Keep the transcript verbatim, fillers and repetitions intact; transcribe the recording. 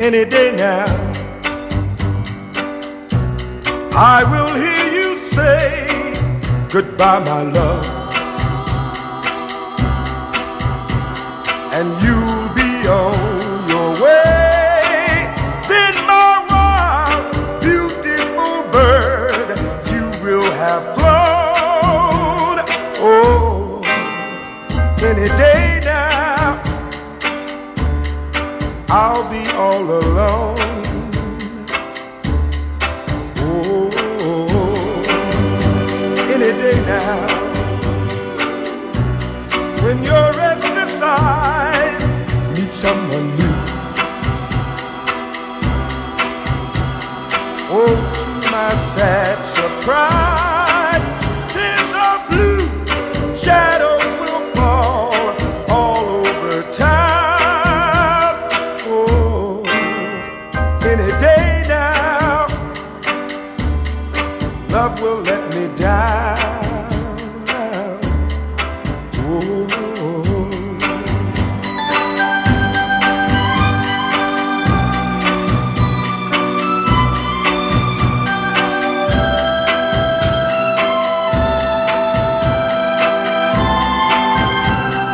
any day now. I will hear you say goodbye, my love, and you'll be on your way. Then, my wild, beautiful bird, you will have flown. Oh, any day now, I'll be all alone. Any day now, when your restless eyes meet someone new. Oh, to my sad surprise, then the blue shadows will fall all over town. Oh, any day now, love will let me down. Oh.